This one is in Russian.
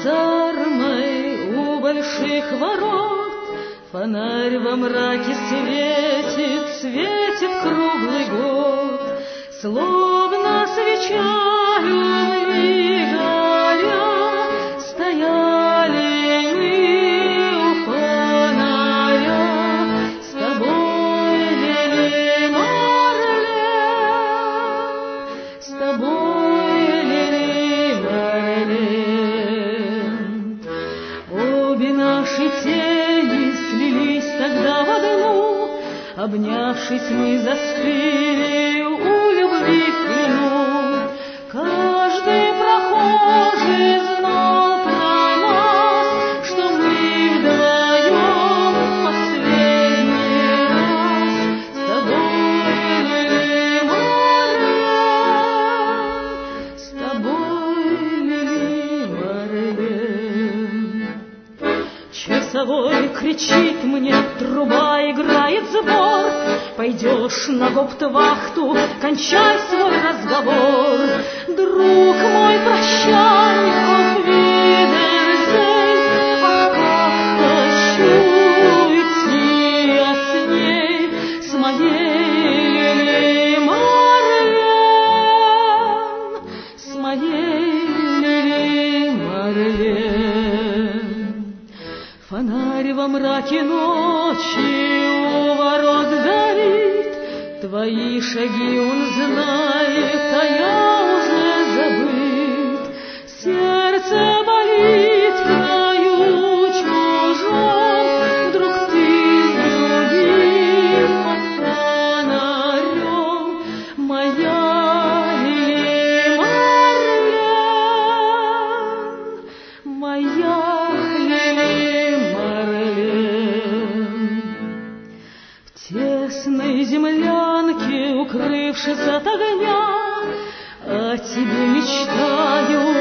казармой у больших ворот фонарь во мраке светит, светит круглый год, словно свечою мы горя стояли мы у фонаря, с тобой, Лили Марлен, с тобой, Лили Марлен. Обе наши тени слились тогда в одну, обнявшись, мы застыли у любви в плену. Каждый прохожий знал про нас, что мы вдвоем последний раз с тобой, Лили Марлен, с тобой, Лили Марлен. Часовой кричит мне, труба играет сбор, пойдешь на гауптвахту, кончай свой разговор. Друг мой, прощай, auf Wiedersehen. Ах, как хочу идти я с ней, с моей Лили Марлен, с моей Лили Марлен. Фонарь во мраке ночи у ворот горит, твои шаги он знает, а я уже забыт. Сердце болит в краю чужом, вдруг ты с другим под фонарем, моя Лили Марлен, моя Лили Марлен. В тесной землянке, укрывшись от огня, о тебе мечтаю